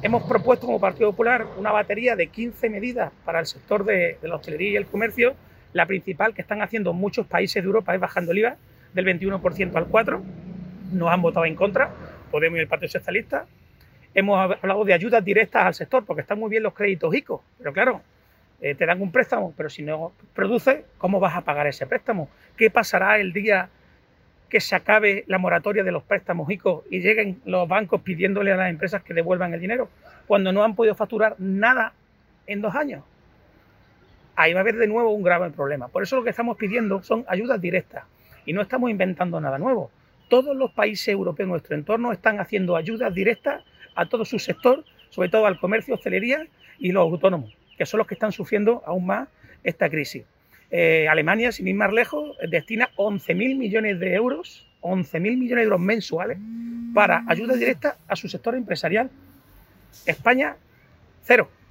hemos propuesto como Partido Popular una batería de 15 medidas para el sector de la hostelería y el comercio. La principal que están haciendo muchos países de Europa es bajando el IVA del 21% al 4%. Nos han votado en contra, Podemos y el Partido Socialista. Hemos hablado de ayudas directas al sector, porque están muy bien los créditos ICO, pero claro, te dan un préstamo, pero si no produces, ¿cómo vas a pagar ese préstamo? ¿Qué pasará el día que se acabe la moratoria de los préstamos ICO y lleguen los bancos pidiéndole a las empresas que devuelvan el dinero, cuando no han podido facturar nada en 2 años? Ahí va a haber de nuevo un grave problema. Por eso lo que estamos pidiendo son ayudas directas y no estamos inventando nada nuevo. Todos los países europeos en nuestro entorno están haciendo ayudas directas a todo su sector, sobre todo al comercio, hostelería y los autónomos, que son los que están sufriendo aún más esta crisis. Alemania, sin ir más lejos, destina 11.000 millones de euros, 11.000 millones de euros mensuales para ayudas directas a su sector empresarial. España, 0.